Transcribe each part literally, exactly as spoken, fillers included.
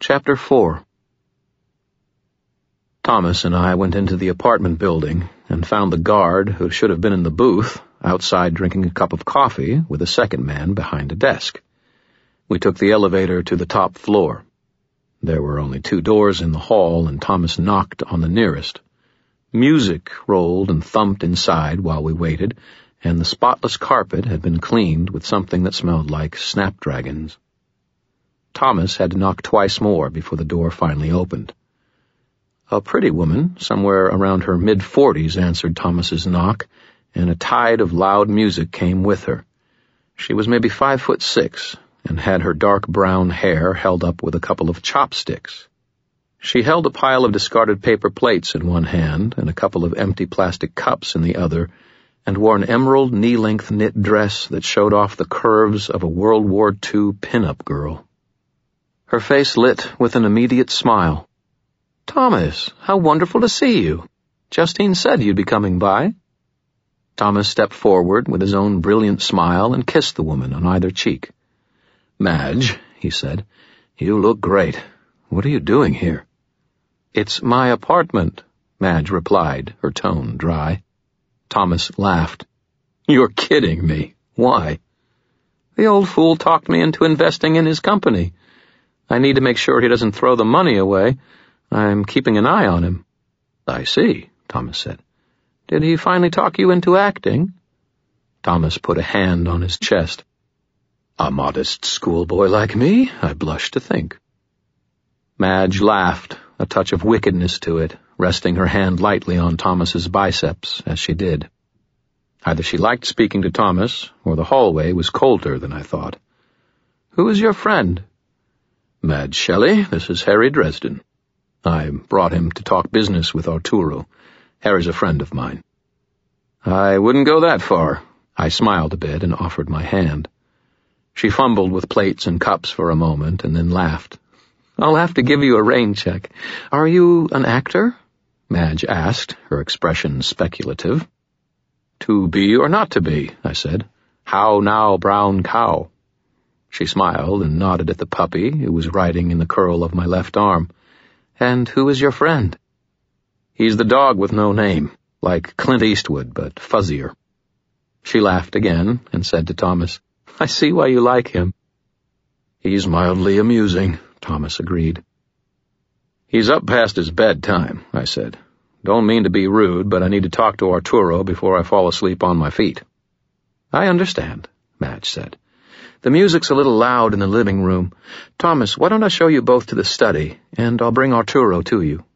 Chapter four. Thomas and I went into the apartment building and found the guard, who should have been in the booth, outside drinking a cup of coffee with a second man behind a desk. We took the elevator to the top floor. There were only two doors in the hall, and Thomas knocked on the nearest. Music rolled and thumped inside while we waited, and the spotless carpet had been cleaned with something that smelled like snapdragons. Thomas had to knock twice more before the door finally opened. A pretty woman, somewhere around her mid-forties, answered Thomas's knock, and a tide of loud music came with her. She was maybe five foot six, and had her dark brown hair held up with a couple of chopsticks. She held a pile of discarded paper plates in one hand and a couple of empty plastic cups in the other, and wore an emerald knee-length knit dress that showed off the curves of a World War Two pin-up girl. Her face lit with an immediate smile. "Thomas, how wonderful to see you. Justine said you'd be coming by." Thomas stepped forward with his own brilliant smile and kissed the woman on either cheek. "Madge," he said, "you look great. What are you doing here?" "It's my apartment," Madge replied, her tone dry. Thomas laughed. "You're kidding me. Why?" "The old fool talked me into investing in his company. I need to make sure he doesn't throw the money away. I'm keeping an eye on him." "I see," Thomas said. "Did he finally talk you into acting?" Thomas put a hand on his chest. "A modest schoolboy like me, I blush to think." Madge laughed, a touch of wickedness to it, resting her hand lightly on Thomas's biceps as she did. Either she liked speaking to Thomas, or the hallway was colder than I thought. "Who is your friend?" "Madge Shelley, this is Harry Dresden. I brought him to talk business with Arturo. Harry's a friend of mine." "I wouldn't go that far." I smiled a bit and offered my hand. She fumbled with plates and cups for a moment and then laughed. "I'll have to give you a rain check. Are you an actor?" Madge asked, her expression speculative. "To be or not to be," I said. "How now, brown cow?" She smiled and nodded at the puppy, who was riding in the curl of my left arm. "And who is your friend?" "He's the dog with no name, like Clint Eastwood, but fuzzier." She laughed again and said to Thomas, "I see why you like him." "He's mildly amusing," Thomas agreed. "He's up past his bedtime," I said. "Don't mean to be rude, but I need to talk to Arturo before I fall asleep on my feet." "I understand," Madge said. "The music's a little loud in the living room. Thomas, why don't I show you both to the study, and I'll bring Arturo to you."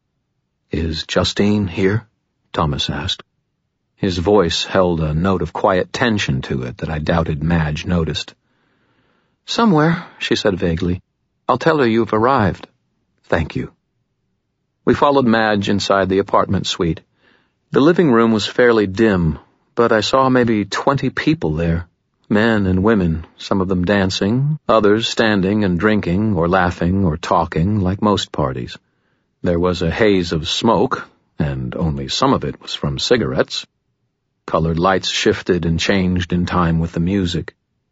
"Is Justine here?" Thomas asked. His voice held a note of quiet tension to it that I doubted Madge noticed. "Somewhere," she said vaguely. "I'll tell her you've arrived." "Thank you." We followed Madge inside the apartment suite. The living room was fairly dim, but I saw maybe twenty people there. Men and women, some of them dancing, others standing and drinking or laughing or talking like most parties. There was a haze of smoke, and only some of it was from cigarettes. Colored lights shifted and changed in time with the music.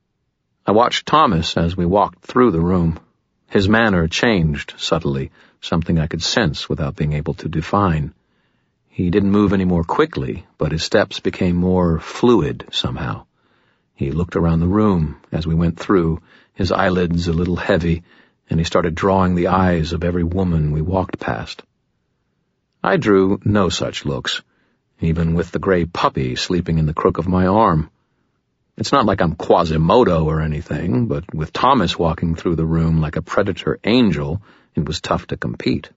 I watched Thomas as we walked through the room. His manner changed subtly, something I could sense without being able to define. He didn't move any more quickly, but his steps became more fluid somehow. He looked around the room as we went through, his eyelids a little heavy, and he started drawing the eyes of every woman we walked past. I drew no such looks, even with the gray puppy sleeping in the crook of my arm. It's not like I'm Quasimodo or anything, but with Thomas walking through the room like a predator angel, it was tough to compete.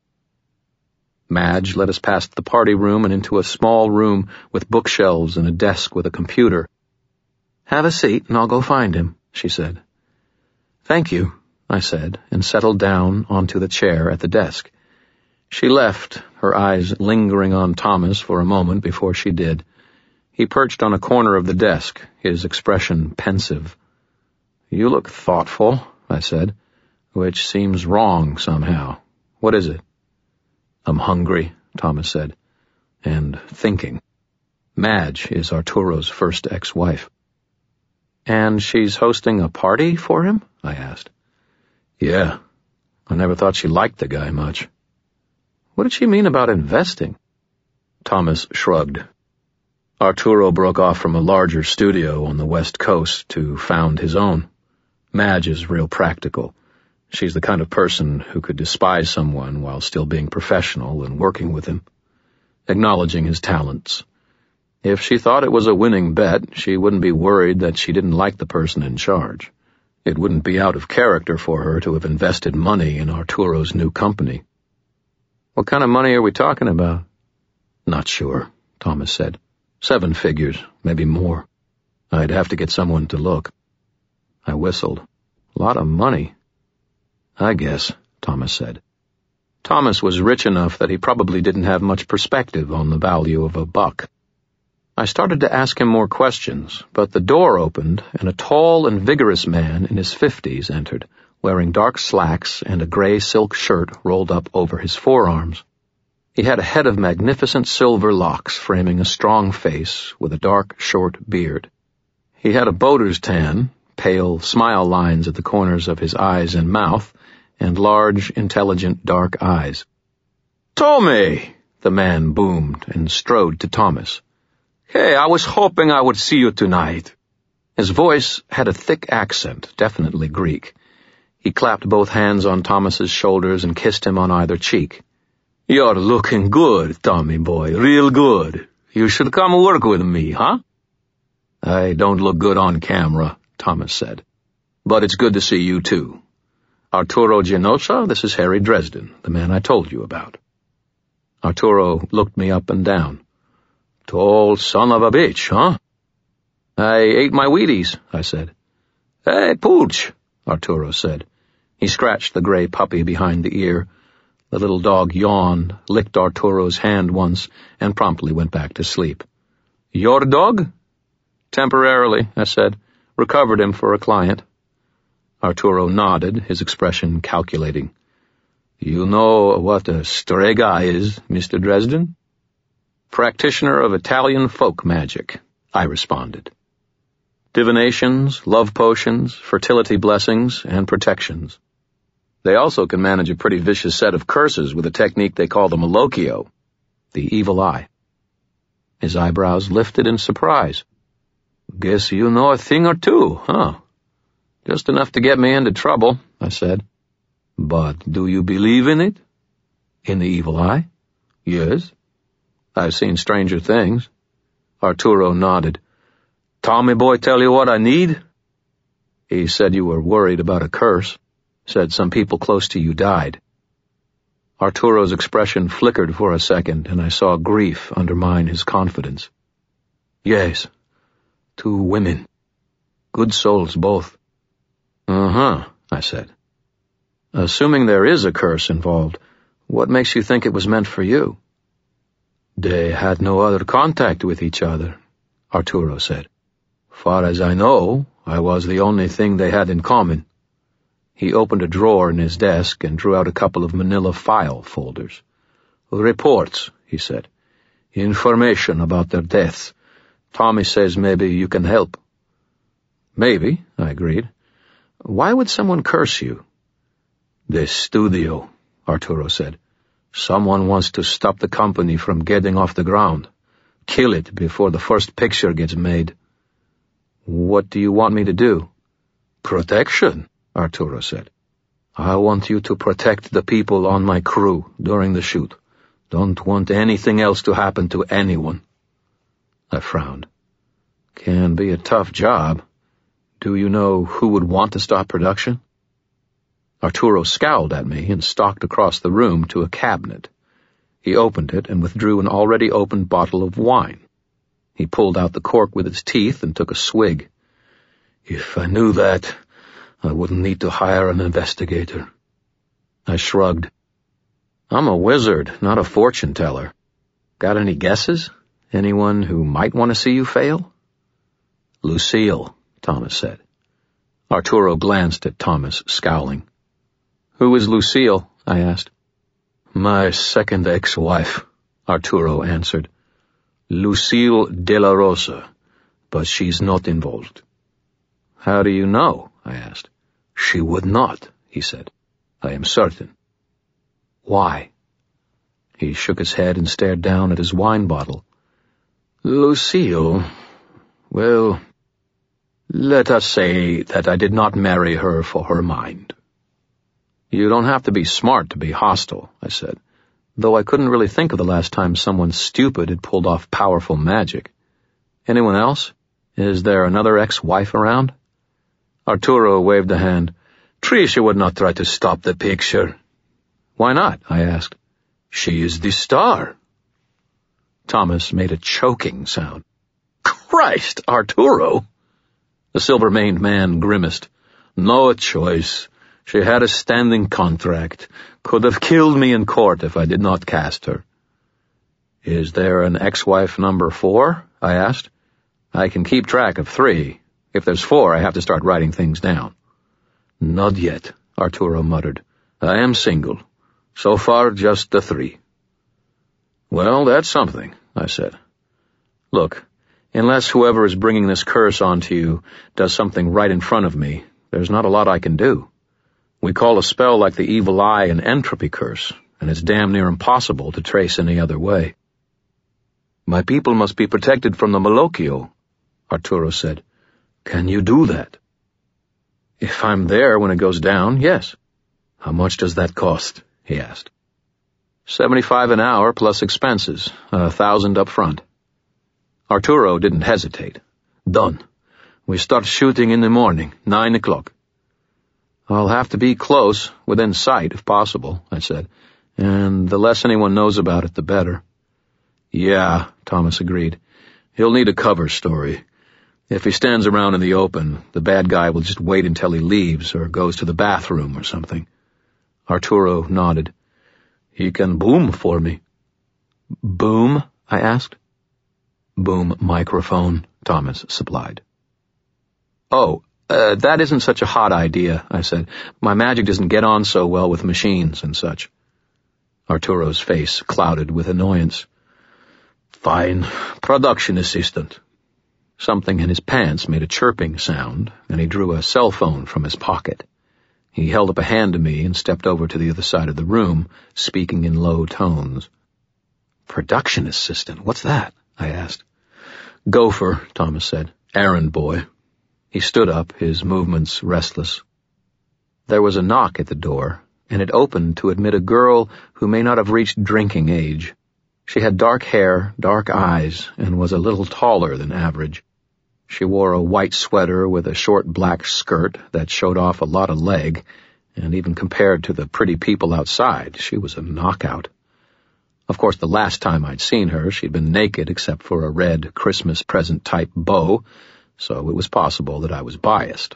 Madge led us past the party room and into a small room with bookshelves and a desk with a computer. "Have a seat and I'll go find him," she said. "Thank you," I said, and settled down onto the chair at the desk. She left, her eyes lingering on Thomas for a moment before she did. He perched on a corner of the desk, his expression pensive. "You look thoughtful," I said, "which seems wrong somehow. What is it?" "I'm hungry," Thomas said, "and thinking. Madge is Arturo's first ex-wife." "And she's hosting a party for him?" I asked. "Yeah. I never thought she liked the guy much. What did she mean about investing? Thomas shrugged. Arturo broke off from a larger studio on the West Coast to found his own. Madge is real practical. She's the kind of person who could despise someone while still being professional and working with him, acknowledging his talents. If she thought it was a winning bet, she wouldn't be worried that she didn't like the person in charge. It wouldn't be out of character for her to have invested money in Arturo's new company. What kind of money are we talking about? Not sure, Thomas said. Seven figures, maybe more. I'd have to get someone to look. I whistled. A lot of money. I guess, Thomas said. Thomas was rich enough that he probably didn't have much perspective on the value of a buck. I started to ask him more questions, but the door opened and a tall and vigorous man in his fifties entered, wearing dark slacks and a gray silk shirt rolled up over his forearms. He had a head of magnificent silver locks framing a strong face with a dark, short beard. He had a boater's tan, pale smile lines at the corners of his eyes and mouth, and large, intelligent, dark eyes. "Tommy!" the man boomed and strode to Thomas. "Hey, I was hoping I would see you tonight." His voice had a thick accent, definitely Greek. He clapped both hands on Thomas's shoulders and kissed him on either cheek. "You're looking good, Tommy boy, real good. You should come work with me, huh?" "I don't look good on camera," Thomas said. "But it's good to see you, too. Arturo Gianosa, this is Harry Dresden, the man I told you about." Arturo looked me up and down. "Tall son of a bitch, huh?" "I ate my Wheaties," I said. "Hey, Pooch," Arturo said. He scratched the gray puppy behind the ear. The little dog yawned, licked Arturo's hand once, and promptly went back to sleep. "Your dog?" "Temporarily," I said. "Recovered him for a client." Arturo nodded, his expression calculating. "You know what a strega is, Mister Dresden?" "Practitioner of Italian folk magic," I responded. Divinations, love potions, fertility blessings, and protections. They also can manage a pretty vicious set of curses with a technique they call the Malocchio, the evil eye. His eyebrows lifted in surprise. "Guess you know a thing or two, huh?" "Just enough to get me into trouble," I said. "But do you believe in it?" "In the evil eye?" "Yes. I've seen stranger things." Arturo nodded. "Tommy boy tell you what I need?" "He said you were worried about a curse. Said some people close to you died." Arturo's expression flickered for a second, and I saw grief undermine his confidence. "Yes. Two women. Good souls, both." "Uh-huh," I said. "Assuming there is a curse involved, what makes you think it was meant for you?" "They had no other contact with each other," Arturo said. "Far as I know, I was the only thing they had in common." He opened a drawer in his desk and drew out a couple of manila file folders. "Reports," he said. "Information about their deaths. Tommy says maybe you can help." "Maybe," I agreed. "Why would someone curse you?" "The studio," Arturo said. "Someone wants to stop the company from getting off the ground. Kill it before the first picture gets made." "What do you want me to do?" "Protection," Arturo said. "I want you to protect the people on my crew during the shoot. Don't want anything else to happen to anyone." I frowned. "Can be a tough job. Do you know who would want to stop production?" Arturo scowled at me and stalked across the room to a cabinet. He opened it and withdrew an already opened bottle of wine. He pulled out the cork with his teeth and took a swig. "If I knew that, I wouldn't need to hire an investigator." I shrugged. "I'm a wizard, not a fortune teller. Got any guesses? Anyone who might want to see you fail?" "Lucille," Thomas said. Arturo glanced at Thomas, scowling. "Who is Lucille?" I asked. "My second ex-wife," Arturo answered. "Lucille de la Rosa, but she's not involved." "How do you know?" I asked. "She would not," he said. I am certain. Why? He shook his head and stared down at his wine bottle. Lucille, well, let us say that I did not marry her for her mind. You don't have to be smart to be hostile, I said, though I couldn't really think of the last time someone stupid had pulled off powerful magic. Anyone else? Is there another ex-wife around? Arturo waved a hand. Tricia would not try to stop the picture. Why not? I asked. She is the star. Thomas made a choking sound. Christ, Arturo! The silver-maned man grimaced. No choice. She had a standing contract. Could have killed me in court if I did not cast her. Is there an ex-wife number four? I asked. I can keep track of three. If there's four, I have to start writing things down. Not yet, Arturo muttered. I am single. So far, just the three. Well, that's something, I said. Look, unless whoever is bringing this curse onto you does something right in front of me, there's not a lot I can do. We call a spell like the evil eye an entropy curse, and it's damn near impossible to trace any other way. My people must be protected from the Malocchio, Arturo said. Can you do that? If I'm there when it goes down, yes. How much does that cost? He asked. Seventy-five an hour plus expenses, a thousand up front. Arturo didn't hesitate. Done. We start shooting in the morning, nine o'clock. I'll have to be close, within sight, if possible, I said, and the less anyone knows about it, the better. Yeah, Thomas agreed. He'll need a cover story. If he stands around in the open, the bad guy will just wait until he leaves or goes to the bathroom or something. Arturo nodded. He can boom for me. Boom? I asked. Boom microphone, Thomas supplied. Oh, uh, that isn't such a hot idea, I said. My magic doesn't get on so well with machines and such. Arturo's face clouded with annoyance. Fine, production assistant. Something in his pants made a chirping sound, and he drew a cell phone from his pocket. He held up a hand to me and stepped over to the other side of the room, speaking in low tones. Production assistant, what's that? I asked. Gopher, Thomas said. Errand boy. He stood up, his movements restless. There was a knock at the door, and it opened to admit a girl who may not have reached drinking age. She had dark hair, dark eyes, and was a little taller than average. She wore a white sweater with a short black skirt that showed off a lot of leg, and even compared to the pretty people outside, she was a knockout. Of course, the last time I'd seen her, she'd been naked except for a red Christmas present-type bow, so it was possible that I was biased.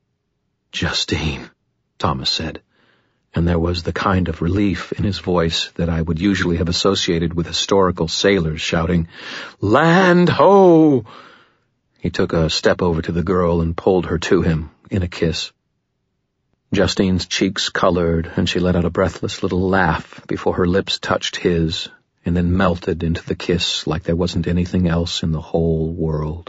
Justine, Thomas said, and there was the kind of relief in his voice that I would usually have associated with historical sailors shouting, Land ho! He took a step over to the girl and pulled her to him in a kiss. Justine's cheeks colored, and she let out a breathless little laugh before her lips touched his, and then melted into the kiss like there wasn't anything else in the whole world.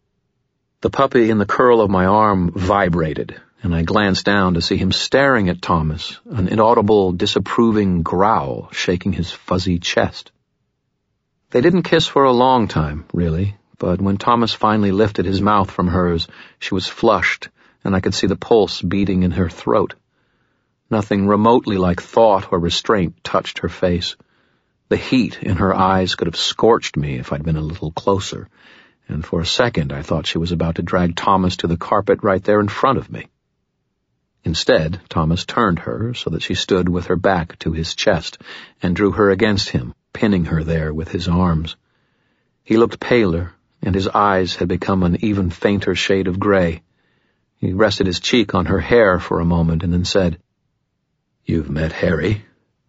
The puppy in the curl of my arm vibrated, and I glanced down to see him staring at Thomas, an inaudible, disapproving growl shaking his fuzzy chest. They didn't kiss for a long time, really, but when Thomas finally lifted his mouth from hers, she was flushed, and I could see the pulse beating in her throat. Nothing remotely like thought or restraint touched her face. The heat in her eyes could have scorched me if I'd been a little closer, and for a second I thought she was about to drag Thomas to the carpet right there in front of me. Instead, Thomas turned her so that she stood with her back to his chest and drew her against him, pinning her there with his arms. He looked paler, and his eyes had become an even fainter shade of gray. He rested his cheek on her hair for a moment and then said, You've met Harry?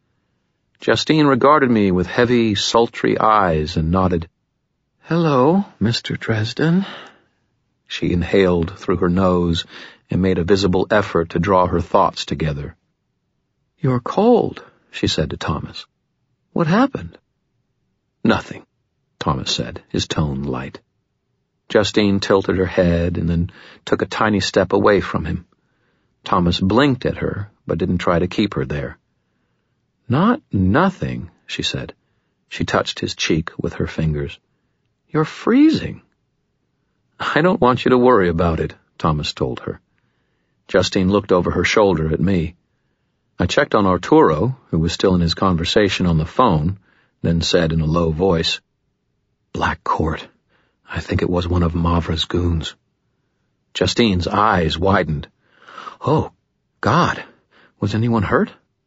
Justine regarded me with heavy, sultry eyes and nodded. Hello, Mister Dresden. She inhaled through her nose and made a visible effort to draw her thoughts together. You're cold, she said to Thomas. What happened? Nothing, Thomas said, his tone light. Justine tilted her head and then took a tiny step away from him. Thomas blinked at her, but didn't try to keep her there. "Not nothing," she said. She touched his cheek with her fingers. "You're freezing." "I don't want you to worry about it," Thomas told her. Justine looked over her shoulder at me. I checked on Arturo, who was still in his conversation on the phone, then said in a low voice, "Black Court. I think it was one of Mavra's goons." Justine's eyes widened. "Oh, God. Was anyone hurt?"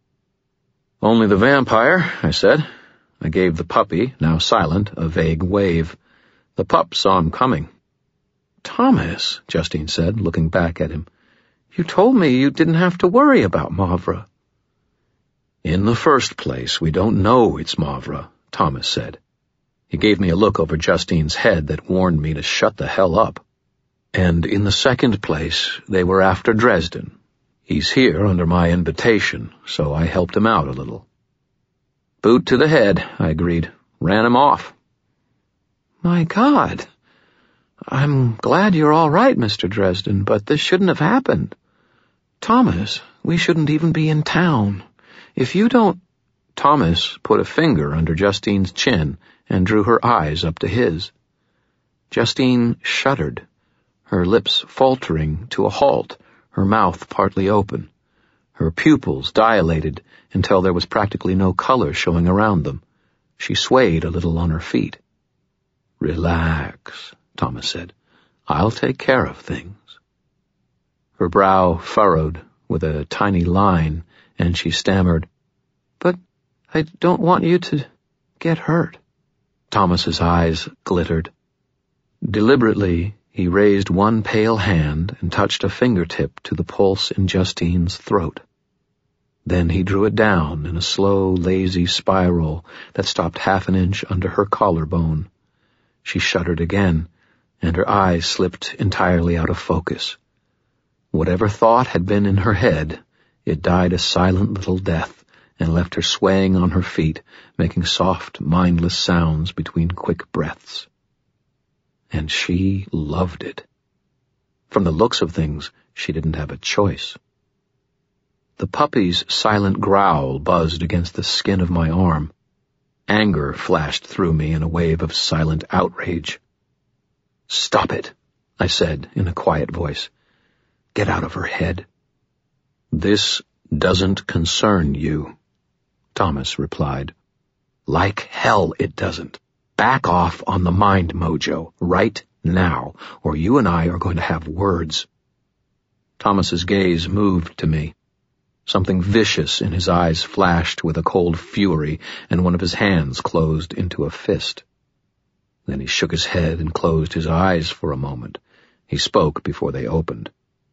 "Only the vampire," I said. I gave the puppy, now silent, a vague wave. The pup saw him coming. "Thomas," Justine said, looking back at him, "you told me you didn't have to worry about Mavra." "In the first place, we don't know it's Mavra," Thomas said. He gave me a look over Justine's head that warned me to shut the hell up. "And in the second place, they were after Dresden. He's here under my invitation, so I helped him out a little." "Boot to the head," I agreed. "Ran him off." "My God. I'm glad you're all right, Mister Dresden, but this shouldn't have happened. Thomas, we shouldn't even be in town. If you don't—" Thomas put a finger under Justine's chin and drew her eyes up to his. Justine shuddered, her lips faltering to a halt, her mouth partly open. Her pupils dilated until there was practically no color showing around them. She swayed a little on her feet. "Relax," Thomas said. "I'll take care of things." Her brow furrowed with a tiny line, and she stammered, "But I don't want you to get hurt." Thomas's eyes glittered. Deliberately, he raised one pale hand and touched a fingertip to the pulse in Justine's throat. Then he drew it down in a slow, lazy spiral that stopped half an inch under her collarbone. She shuddered again, and her eyes slipped entirely out of focus. Whatever thought had been in her head, it died a silent little death and left her swaying on her feet, making soft, mindless sounds between quick breaths. And she loved it. From the looks of things, she didn't have a choice. The puppy's silent growl buzzed against the skin of my arm. Anger flashed through me in a wave of silent outrage. "Stop it," I said in a quiet voice. "Get out of her head." "This doesn't concern you," Thomas replied. "Like hell it doesn't. Back off on the mind mojo, right now, or you and I are going to have words." Thomas's gaze moved to me. Something vicious in his eyes flashed with a cold fury, and one of his hands closed into a fist. Then he shook his head and closed his eyes for a moment. He spoke before they opened.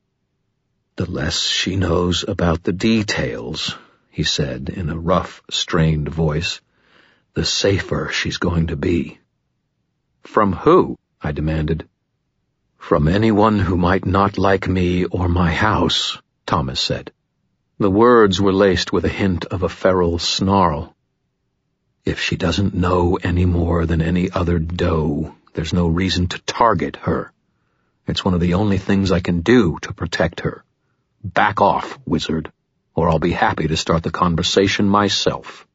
"The less she knows about the details," he said in a rough, strained voice, "the safer she's going to be." "From who?" I demanded. "From anyone who might not like me or my house," Thomas said. The words were laced with a hint of a feral snarl. "If she doesn't know any more than any other doe, there's no reason to target her. It's one of the only things I can do to protect her. Back off, wizard, or I'll be happy to start the conversation myself."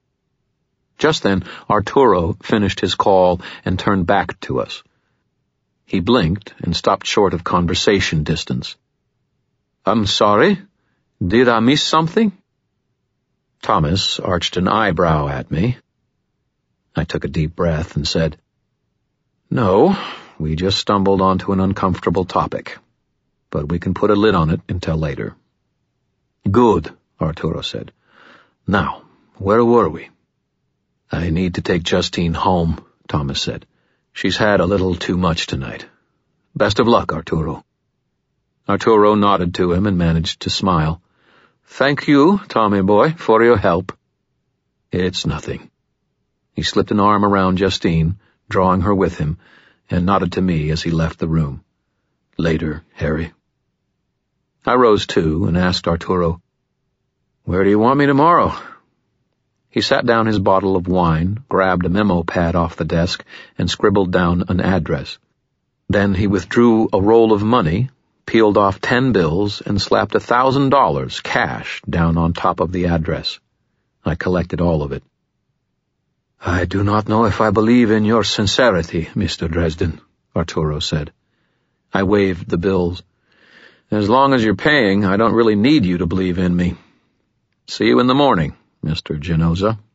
Just then, Arturo finished his call and turned back to us. He blinked and stopped short of conversation distance. "I'm sorry? Did I miss something?" Thomas arched an eyebrow at me. I took a deep breath and said, "No, we just stumbled onto an uncomfortable topic, but we can put a lid on it until later." "Good," Arturo said. "Now, where were we?" "I need to take Justine home," Thomas said. "She's had a little too much tonight. Best of luck, Arturo." Arturo nodded to him and managed to smile. "Thank you, Tommy boy, for your help." "It's nothing." He slipped an arm around Justine, drawing her with him, and nodded to me as he left the room. "Later, Harry." I rose too and asked Arturo, "Where do you want me tomorrow?" He sat down his bottle of wine, grabbed a memo pad off the desk, and scribbled down an address. Then he withdrew a roll of money, peeled off ten bills, and slapped a thousand dollars cash down on top of the address. I collected all of it. "I do not know if I believe in your sincerity, Mister Dresden," Arturo said. I waved the bills. "As long as you're paying, I don't really need you to believe in me. See you in the morning, Mister Genoza."